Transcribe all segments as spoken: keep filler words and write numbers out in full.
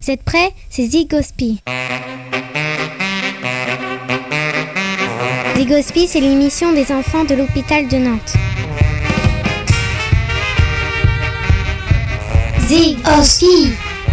Vous êtes prêts? C'est Zygospi. Zygospi, c'est l'émission des enfants de l'hôpital de Nantes. Zygospi.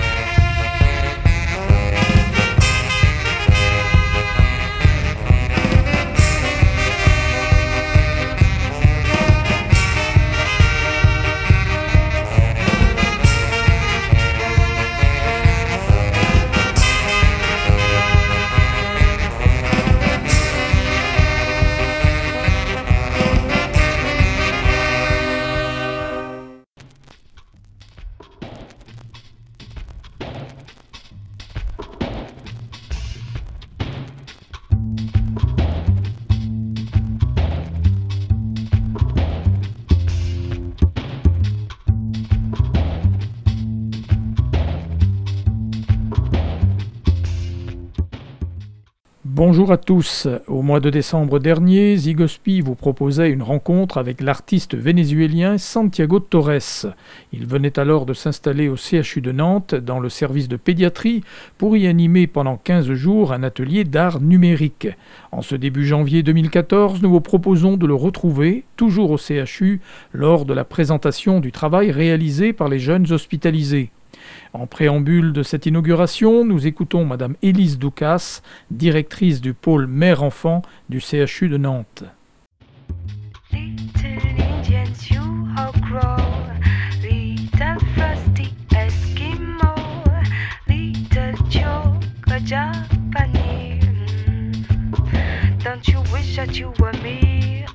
Bonjour à tous. Au mois de décembre dernier, Zygospi vous proposait une rencontre avec l'artiste vénézuélien Santiago Torres. Il venait alors de s'installer au C H U de Nantes dans le service de pédiatrie pour y animer pendant quinze jours un atelier d'art numérique. En ce début janvier deux mille quatorze, nous vous proposons de le retrouver, toujours au C H U, lors de la présentation du travail réalisé par les jeunes hospitalisés. En préambule de cette inauguration, nous écoutons Madame Élise Doukas, directrice du pôle mère-enfant du C H U de Nantes. Little Indians, you how grow, little frosty Eskimo, little Joe, Japanese. Don't you wish that you were me?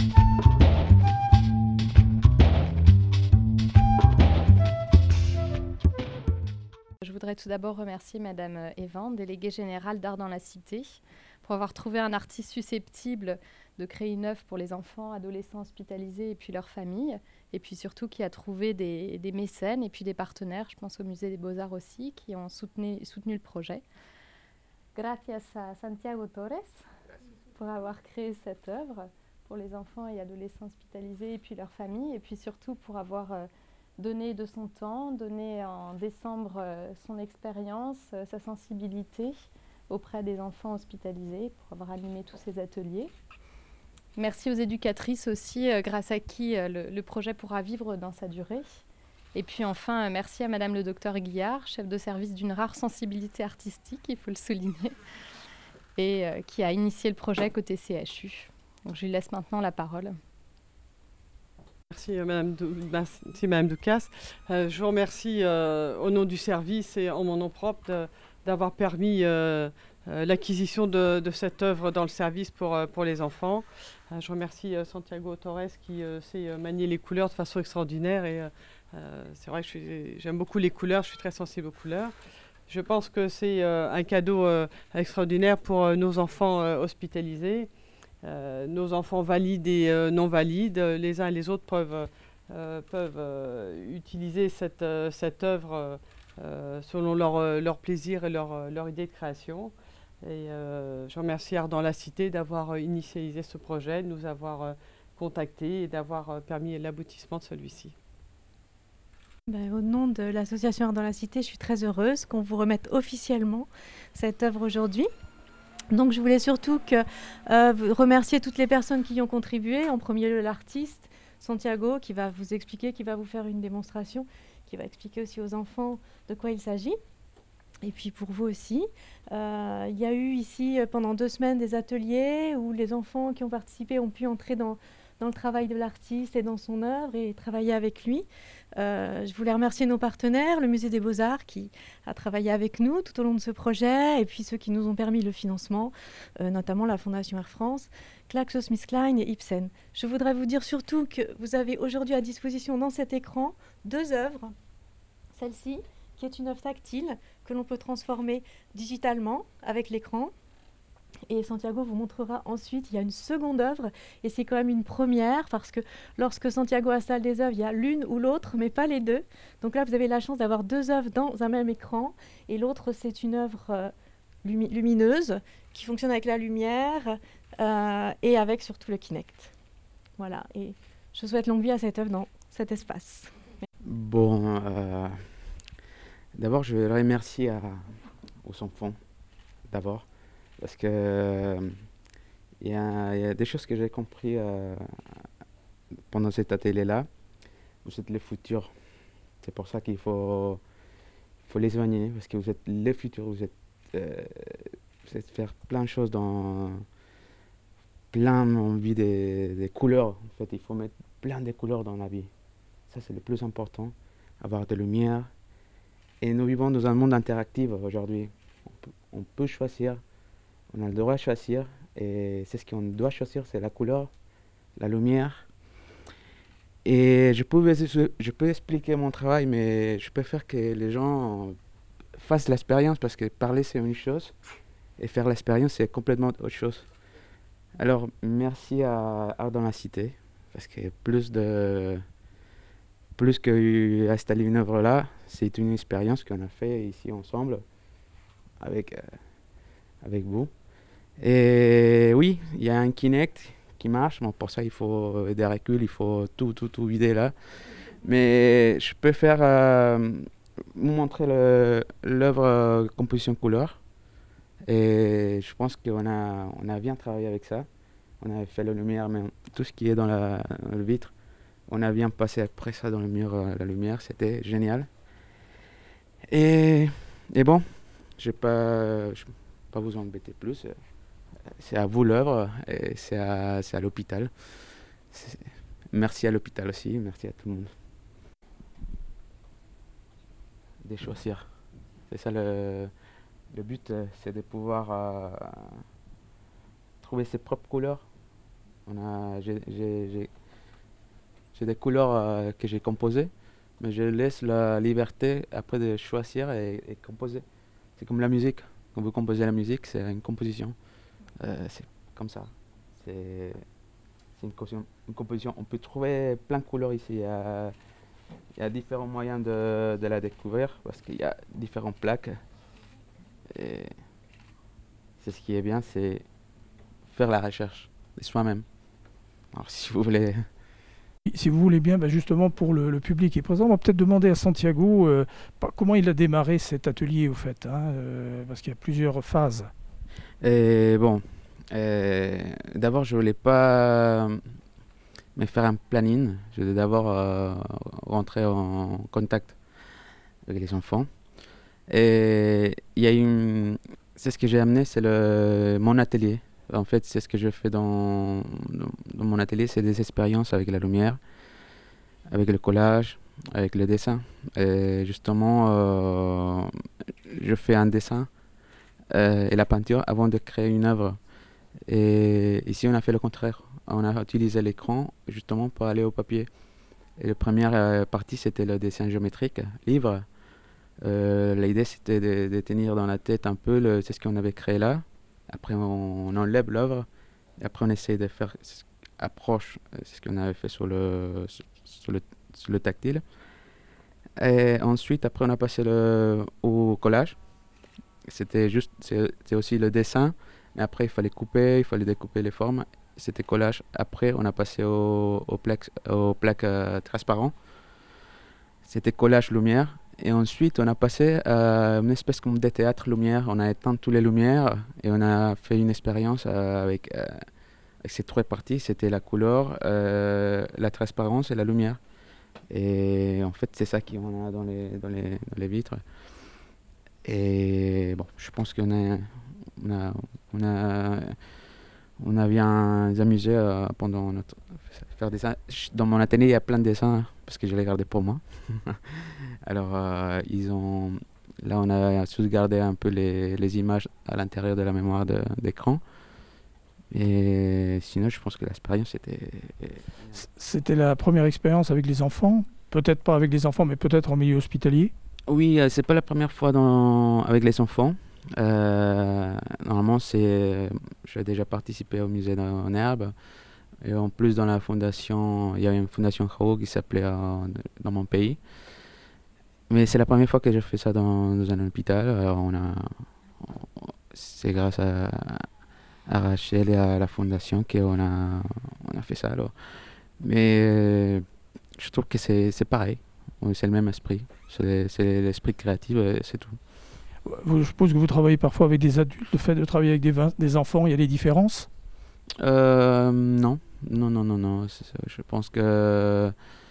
Je voudrais tout d'abord remercier Madame Evan, déléguée générale d'Art dans la Cité, pour avoir trouvé un artiste susceptible de créer une œuvre pour les enfants, adolescents hospitalisés et puis leurs familles, et puis surtout qui a trouvé des, des mécènes et puis des partenaires, je pense au Musée des Beaux-Arts aussi, qui ont soutenu, soutenu le projet. Gracias a Santiago Torres pour avoir créé cette œuvre pour les enfants et adolescents hospitalisés et puis leurs familles, et puis surtout pour avoir euh, donné de son temps, donné en décembre euh, son expérience, euh, sa sensibilité auprès des enfants hospitalisés pour avoir animé tous ces ateliers. Merci aux éducatrices aussi, euh, grâce à qui euh, le, le projet pourra vivre dans sa durée. Et puis enfin, euh, merci à Madame le docteur Guillard, chef de service d'une rare sensibilité artistique, il faut le souligner, et euh, qui a initié le projet côté C H U. Donc je lui laisse maintenant la parole. Merci Madame, Dou- merci, Madame Doukas. Euh, je vous remercie euh, au nom du service et en mon nom propre de, d'avoir permis euh, euh, l'acquisition de, de cette œuvre dans le service pour, euh, pour les enfants. Euh, je remercie euh, Santiago Torres qui euh, sait euh, manier les couleurs de façon extraordinaire. Et, euh, c'est vrai que je suis, j'aime beaucoup les couleurs, je suis très sensible aux couleurs. Je pense que c'est euh, un cadeau euh, extraordinaire pour euh, nos enfants euh, hospitalisés. Euh, nos enfants valides et euh, non valides, les uns et les autres peuvent, euh, peuvent euh, utiliser cette, euh, cette œuvre euh, selon leur, euh, leur plaisir et leur, leur idée de création. Et euh, je remercie Art dans la Cité d'avoir initialisé ce projet, de nous avoir euh, contactés et d'avoir euh, permis l'aboutissement de celui-ci. Ben, au nom de l'association Art dans la Cité, je suis très heureuse qu'on vous remette officiellement cette œuvre aujourd'hui. Donc je voulais surtout que, euh, remercier toutes les personnes qui y ont contribué. En premier lieu l'artiste Santiago qui va vous expliquer, qui va vous faire une démonstration, qui va expliquer aussi aux enfants de quoi il s'agit. Et puis pour vous aussi, euh, il y a eu ici pendant deux semaines des ateliers où les enfants qui ont participé ont pu entrer dans, dans le travail de l'artiste et dans son œuvre et travailler avec lui. Euh, je voulais remercier nos partenaires, le Musée des Beaux-Arts qui a travaillé avec nous tout au long de ce projet et puis ceux qui nous ont permis le financement, euh, notamment la Fondation Air France, GlaxoSmithKline et Ipsen. Je voudrais vous dire surtout que vous avez aujourd'hui à disposition dans cet écran deux œuvres. Celle-ci, qui est une œuvre tactile que l'on peut transformer digitalement avec l'écran. Et Santiago vous montrera ensuite, il y a une seconde œuvre, et c'est quand même une première, parce que lorsque Santiago installe des œuvres, il y a l'une ou l'autre, mais pas les deux. Donc là, vous avez la chance d'avoir deux œuvres dans un même écran, et l'autre, c'est une œuvre euh, lumi- lumineuse, qui fonctionne avec la lumière, euh, et avec surtout le Kinect. Voilà, et je souhaite longue vie à cette œuvre dans cet espace. Bon, euh, d'abord, je voudrais remercier à, aux enfants, d'abord, parce que euh, il y, a- il y a des choses que j'ai compris euh, pendant cet atelier-là. Vous êtes le futur. C'est pour ça qu'il faut, faut les soigner, parce que vous êtes le futur. Vous êtes, euh, vous êtes faire plein de choses dans plein envie des, des couleurs. En fait, il faut mettre plein de couleurs dans la vie. Ça, c'est le plus important. Avoir de lumière. Et nous vivons dans un monde interactif aujourd'hui. On peut, on peut choisir. On a le droit de choisir. Et c'est ce qu'on doit choisir, c'est la couleur, la lumière. Et je peux, je peux expliquer mon travail, mais je préfère que les gens fassent l'expérience, parce que parler, c'est une chose. Et faire l'expérience, c'est complètement autre chose. Alors, merci à Art dans la Cité, parce que plus de plus qu'installer une œuvre là, c'est une expérience qu'on a fait ici ensemble, avec, euh, avec vous. Et oui, il y a un Kinect qui marche, bon, pour ça il faut des reculs, il faut tout, tout, tout vider là. Mais je peux faire, euh, vous montrer le- l'œuvre euh, composition couleur. Et je pense qu'on a, on a bien travaillé avec ça. On a fait la lumière, mais tout ce qui est dans la, dans le vitre, on a bien passé après ça dans le mur, euh, la lumière, c'était génial. Et, et bon, je n'ai pas, j'ai pas vous embêter plus. euh, C'est à vous l'œuvre, et c'est à, c'est à l'hôpital. C'est- Merci à l'hôpital aussi, merci à tout le monde. De choisir. C'est ça le, le but, euh, c'est de pouvoir euh, trouver ses propres couleurs. On a, j'ai, j'ai- j'ai- j'ai des couleurs euh, que j'ai composées, mais je laisse la liberté après de choisir et, et composer. C'est comme la musique. Quand vous composez la musique, c'est une composition. Euh, c'est comme ça. C'est c'est une, composition- une composition. On peut trouver plein de couleurs ici. Il y a, il y a différents moyens de, de la découvrir, parce qu'il y a différentes plaques. Et c'est ce qui est bien, c'est faire la recherche de soi-même. Alors si vous voulez... Si vous voulez bien, bah, justement pour le, le public qui est présent, on va peut-être demander à Santiago euh, par- comment il a démarré cet atelier au fait, hein, euh, parce qu'il y a plusieurs phases. Et bon, euh, d'abord je voulais pas me faire un planning, je voulais d'abord euh, rentrer en contact avec les enfants. Et il y a une, c'est ce que j'ai amené, c'est le mon atelier. En fait, c'est ce que je fais dans, dans, dans mon atelier, c'est des expériences avec la lumière, avec le collage, avec le dessin. Et justement, euh, je fais un dessin euh, et la peinture avant de créer une œuvre. Et ici, on a fait le contraire. On a utilisé l'écran justement pour aller au papier. Et la première euh, partie, c'était le dessin géométrique, livre. Euh, L'idée, c'était de, de tenir dans la tête un peu, le- c'est ce qu'on avait créé là. Après, on, on enlève l'œuvre. Et après, on essaye de faire ce- approche, euh, c'est ce qu'on avait fait sur le, sur, sur le, sur le tactile. Et ensuite, après, on a passé le, au collage. C'était juste, c'est c'est aussi le dessin. Mais après, il fallait couper, il fallait découper les formes. C'était collage. Après, on a passé au, au plaques, aux plaques euh, transparentes. C'était collage lumière. Et ensuite, on a passé à une espèce comme de théâtre lumière. On a éteint toutes les lumières et on a fait une expérience euh, avec, euh, avec ces trois parties. C'était la couleur, euh, la transparence et la lumière. Et en fait, c'est ça qu'on a dans les, dans les, dans les vitres. Et bon, je pense qu'on a, on a, on a, on a bien amusé euh, pendant notre faire des dessins. Dans mon atelier, il y a plein de dessins parce que je les gardais pour moi. Alors, euh, ils ont, là, on a sauvegardé un peu les, les images à l'intérieur de la mémoire de- d'écran. Et sinon, je pense que l'expérience était. C- C'était la première expérience avec les enfants, peut-être pas avec les enfants, mais peut-être en milieu hospitalier. Oui, euh, c'est pas la première fois dans, avec les enfants. Euh, normalement, c'est, j'ai déjà participé au musée d'en en herbe. Et en plus, dans la fondation, il y a une fondation Raoult qui s'appelait euh, dans mon pays. Mais c'est la première fois que je fais ça dans, dans un hôpital. Alors, on a, on- c'est grâce à, à Rachel et à la fondation qu'on a, on a fait ça. Alors. Mais euh, je trouve que c'est, c'est pareil. c'est le même esprit. C'est c'est l'esprit créatif, et c'est tout. Vous- Je suppose que vous travaillez parfois avec des adultes. Le fait de travailler avec des, vin- des enfants, il y a des différences? Euh, non, non, non, non, non. c'est ça. Je pense que euh,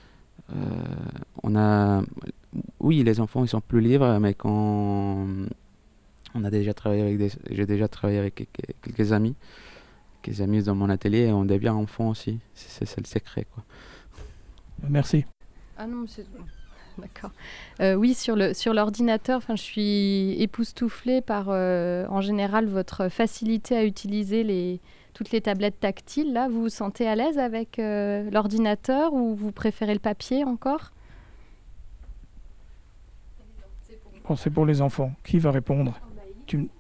on a, oui, les enfants ils sont plus libres, mais quand on a déjà travaillé avec des, j'ai déjà travaillé avec quelques, quelques amis, quelques amis dans mon atelier, et on devient enfant aussi. C'est c'est- c'est le secret, quoi. Merci. Ah non, monsieur. D'accord. Euh, oui, sur le sur l'ordinateur, enfin, je suis époustouflée par, euh, en général, votre facilité à utiliser les toutes les tablettes tactiles. Là, vous vous sentez à l'aise avec euh, l'ordinateur ou vous préférez le papier encore? Bon, c'est pour les enfants. Qui va répondre? Tu... m-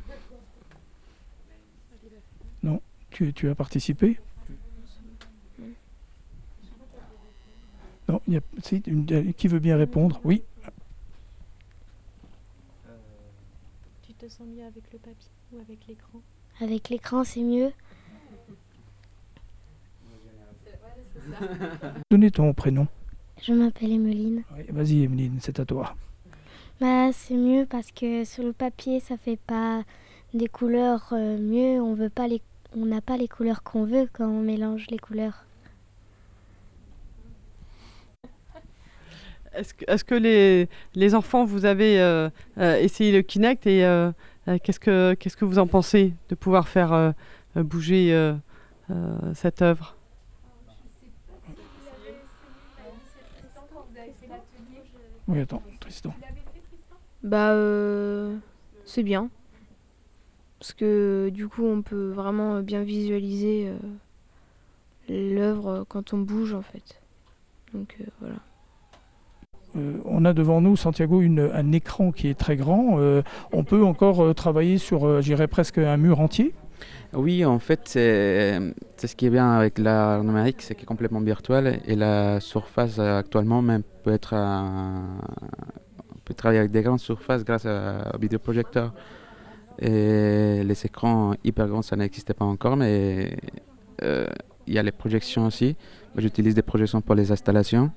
Non, tu, tu as participé? Non, il y a... si, une- qui veut bien répondre? Oui. Tu te sens mieux avec le papier ou avec l'écran? Avec l'écran, c'est mieux. Donnez ton prénom. Je m'appelle Emeline. Oui, vas-y, Emeline, c'est à toi. Bah, c'est mieux parce que sur le papier, ça fait pas des couleurs euh, mieux. On veut pas les, on n'a pas les couleurs qu'on veut quand on mélange les couleurs. Est-ce que, est-ce que les, les enfants, vous avez euh, euh, essayé le Kinect et euh, euh, qu'est-ce que, qu'est-ce que vous en pensez de pouvoir faire euh, euh, bouger euh, euh, cette œuvre? Oui, attends, Tristan. Bah, euh, c'est bien. Parce que du coup, on peut vraiment bien visualiser euh, l'œuvre quand on bouge, en fait. Donc euh, voilà. Euh, on a devant nous, Santiago, une- un écran qui est très grand. Euh, on peut encore euh, travailler sur, euh, j'irais presque un mur entier. Oui, en fait, c'est c'est ce qui est bien avec l'art numérique, c'est qu'il est complètement virtuel et la surface euh, actuellement même peut être un- on peut travailler avec des grandes surfaces grâce à- au vidéoprojecteur. Et les écrans hyper grands, ça n'existait pas encore, mais euh, il y a les projections aussi. Moi, j'utilise des projections pour les installations.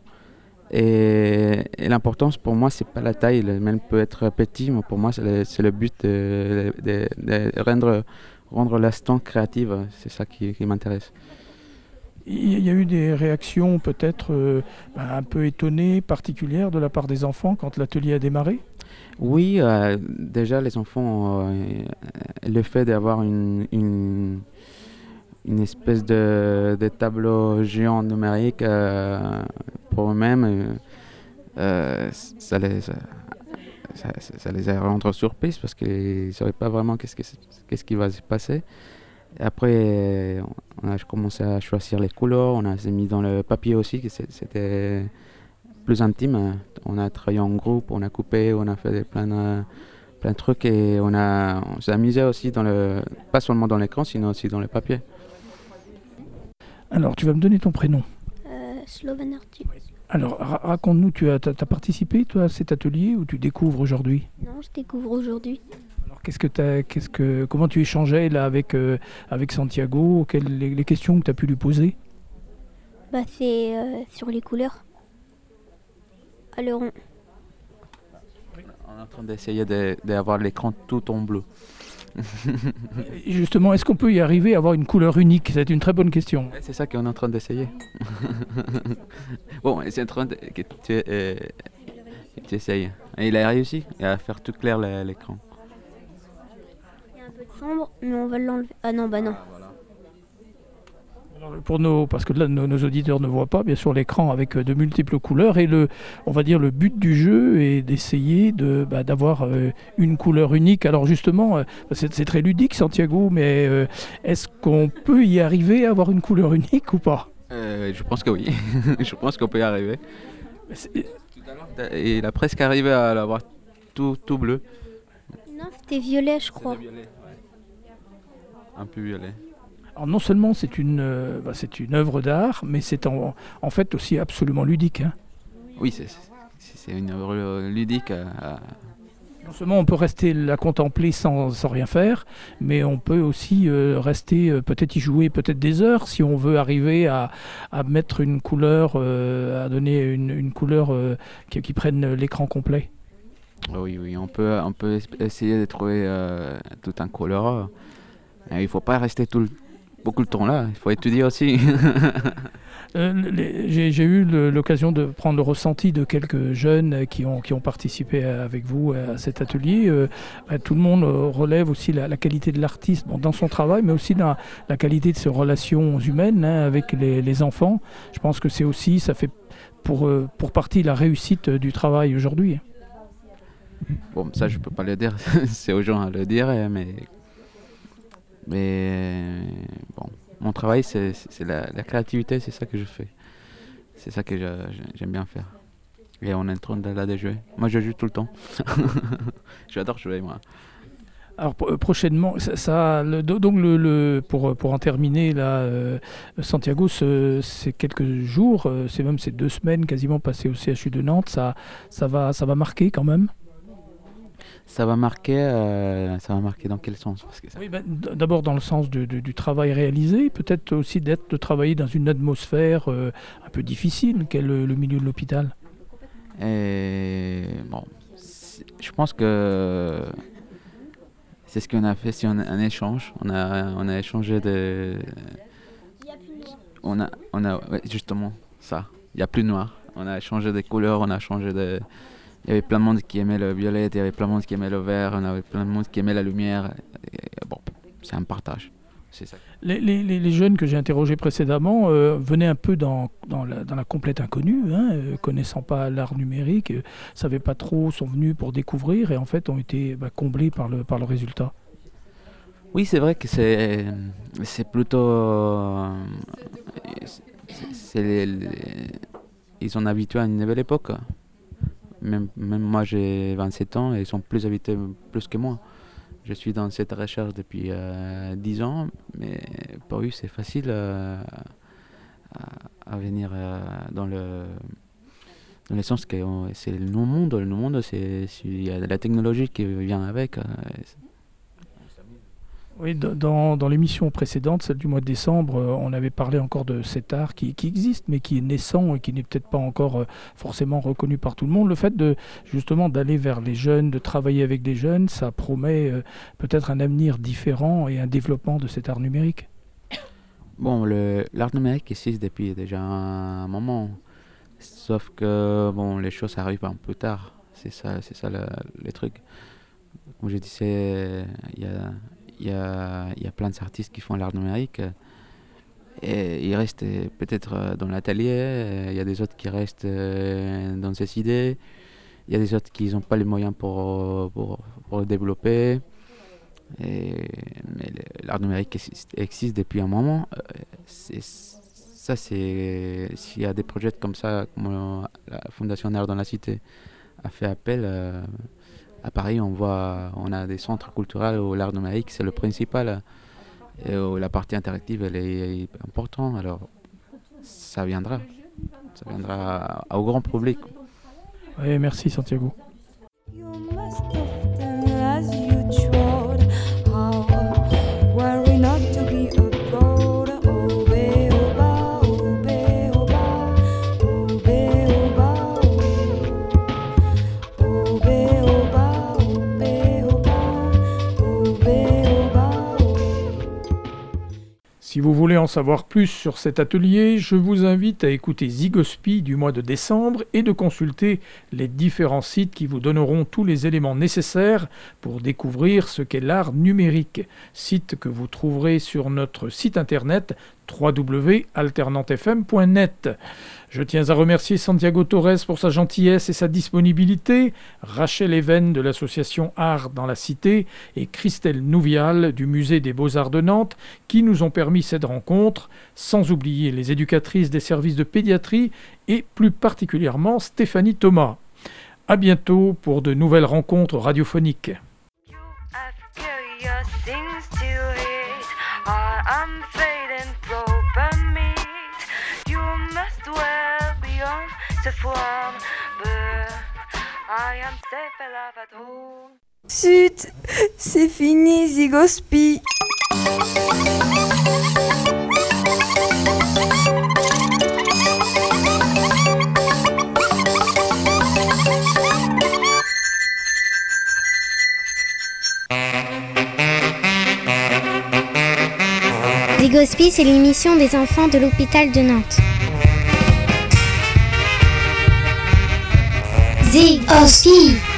Et, et l'importance pour moi, c'est pas la taille, le même peut être petit, mais pour moi, c'est le, c'est le but de, de- de rendre, rendre l'instant créatif. C'est ça qui, qui m'intéresse. Il y a eu des réactions peut-être euh, bah, un peu étonnées, particulières de la part des enfants quand l'atelier a démarré. Oui, euh, déjà, les enfants, euh, le fait d'avoir une, une, une espèce de, de tableau géant numérique euh, pour eux-mêmes, euh, euh, ça, les, ça, ça- ça les a rendu surprises parce qu'ils ne savaient pas vraiment qu'est-ce, que, qu'est-ce qui va se passer. Et après, on a commencé à choisir les couleurs, on a mis dans le papier aussi, que c'est- c'était plus intime. On a travaillé en groupe, on a coupé, on a fait des- plein de, plein de trucs et on, a, on s'est amusé aussi, dans le, pas seulement dans l'écran, sinon aussi dans le papier. Alors, tu vas me donner ton prénom. Euh, Sloven Arthur. Alors, ra- raconte-nous, tu as, t'as- t'as participé, toi, à cet atelier ou tu découvres aujourd'hui? Non, je découvre aujourd'hui. Alors, qu'est-ce que t'as, qu'est-ce que, comment tu échangeais là avec, euh, avec Santiago? Quelles les, les questions que tu as pu lui poser? Bah, c'est euh, sur les couleurs. Alors, on- On est en train d'essayer de- d'avoir l'écran tout en bleu. Et justement, est-ce qu'on peut y arriver à avoir une couleur unique? C'est une très bonne question. Ouais, c'est ça qu'on est en train d'essayer. Bon, c'est en train de... que tu, euh, tu essayes. Et il a réussi à faire tout clair le- l'écran. il y a un peu de sombre, mais on va l'enlever. Ah non, bah non. Alors, pour nos, parce que là, nos, nos auditeurs ne voient pas, bien sûr, l'écran avec euh, de multiples couleurs. Et le, on va dire le but du jeu est d'essayer de, bah, d'avoir euh, une couleur unique. Alors justement, euh, c'est, c'est très ludique, Santiago, mais euh, est-ce qu'on peut y arriver à avoir une couleur unique ou pas? Euh, je pense que oui. Je pense qu'on peut y arriver. C'est- Tout à l'heure, il a presque arrivé à l'avoir tout, tout bleu. Non, c'était violet, je crois. Un peu violet. Alors non seulement c'est une, euh, bah, c'est une œuvre d'art, mais c'est en, en fait aussi absolument ludique, hein. Oui, c'est c'est- c'est une œuvre ludique à, à- Non seulement on peut rester la contempler sans, sans rien faire, mais on peut aussi euh, rester, euh, peut-être y jouer peut-être des heures si on veut arriver à, à mettre une couleur, euh, à donner une, une couleur euh, qui, qui prenne l'écran complet. Oui, oui, on peut, on peut essayer de trouver euh, tout un couleur. Et il ne faut pas rester tout le, beaucoup de temps là, il faut étudier aussi. Euh, les- j'ai, j'ai eu le- l'occasion de prendre le ressenti de quelques jeunes qui ont, qui ont participé avec vous à cet atelier. Euh, bah, tout le monde euh, relève aussi la, la qualité de l'artiste bon, dans son travail, mais aussi dans la qualité de ses relations humaines hein, avec les, les enfants. Je pense que c'est aussi, ça fait pour, euh, pour partie la réussite euh, du travail aujourd'hui. Bon, ça je peux pas le dire, c'est aux gens à le dire, mais, mais bon, mon travail c'est, c'est la, la créativité, c'est ça que je fais. C'est ça que je- je- j'aime bien faire. Et on est en train de là de jouer. Moi je joue tout le temps. J'adore jouer moi. Alors pro- prochainement, ça, ça- le- do- donc le, le- pour, pour en terminer là, euh, Santiago, ce- c'est quelques jours, euh, c'est même ces deux semaines quasiment passées au C H U de Nantes, ça, ça va, ça va marquer quand même. Ça va marquer, euh, ça va marquer dans quel sens? Parce que ça- Oui, ben, d- d'abord dans le sens de- de- du travail réalisé, peut-être aussi d'être de travailler dans une atmosphère euh, un peu difficile qu'est le, le milieu de l'hôpital. Et bon, c'est- je pense que c'est ce qu'on a fait, c'est un, un échange. On a, on a échangé de. On a, on a, ouais, justement, ça. Il n'y a plus de noir. On a échangé des couleurs, on a changé de. Il y avait plein de monde qui aimait le violet, il y avait plein de monde qui aimait le vert, on avait plein de monde qui aimait la lumière. Et bon, c'est un partage. C'est ça. Les, les- les- les jeunes que j'ai interrogés précédemment euh, venaient un peu dans, dans, la, dans la complète inconnue, hein, euh, connaissant pas l'art numérique, euh, savaient pas trop, sont venus pour découvrir et en fait ont été bah, comblés par le, par le résultat. Oui, c'est vrai que c'est, c'est plutôt. euh, c'est- c'est les- les- ils sont habitués à une nouvelle époque. Même, même moi, j'ai vingt-sept ans et ils sont plus habitués plus que moi. Je suis dans cette recherche depuis euh, dix ans, mais pour eux, c'est facile euh, à, à venir euh, dans le. Dans le sens que on- c'est le nouveau monde. Le nouveau monde, c'est, c'est- il y a de la technologie qui vient avec. euh, et c'est- Oui, d- dans, dans l'émission précédente, celle du mois de décembre, euh, on avait parlé encore de cet art qui, qui existe, mais qui est naissant et qui n'est peut-être pas encore euh, forcément reconnu par tout le monde. Le fait de justement d'aller vers les jeunes, de travailler avec des jeunes, ça promet euh, peut-être un avenir différent et un développement de cet art numérique. Bon, le, l'art numérique existe depuis déjà un moment, sauf que bon, les choses arrivent un peu tard. C'est ça, c'est ça le, le truc. Comme je disais, il y a, il y, a, il y a plein d'artistes qui font l'art numérique et ils restent euh, peut-être euh, dans l'atelier. euh, Il y a des autres qui restent euh, dans ces idées. Il y a des autres qui n'ont pas les moyens pour, pour, pour le développer. Et, mais le- l'art numérique existe, existe depuis un moment. Euh, c'est- ça, c'est s'il y a des projets comme ça, comme euh, la Fondation Art dans la Cité a fait appel. euh, à Paris, on voit, on a des centres culturels où l'art numérique c'est le principal et où la partie interactive elle est importante. Alors, ça viendra, ça viendra au grand public. Oui, merci Santiago. You must have done as you trod. How worry not to be abroad. Obey, oba, obey, oba, obey, oba, obey, oba, obey, oba, obey, oba. Si vous voulez en savoir plus sur cet atelier, je vous invite à écouter Zygospi du mois de décembre et de consulter les différents sites qui vous donneront tous les éléments nécessaires pour découvrir ce qu'est l'art numérique. Site que vous trouverez sur notre site internet w w w point alternante f m point net. Je tiens à remercier Santiago Torres pour sa gentillesse et sa disponibilité, Rachel Even de l'association Art dans la Cité et Christelle Nouvial du Musée des Beaux-Arts de Nantes qui nous ont permis cette rencontre, sans oublier les éducatrices des services de pédiatrie et plus particulièrement Stéphanie Thomas. À bientôt pour de nouvelles rencontres radiophoniques. You have curious things to eat. Our unfading proper meat. You must dwell beyond the form, but I am safe and love at home. Zut, c'est fini, Zygospi. Zygospi, c'est l'émission des enfants de l'hôpital de Nantes. Zygospi.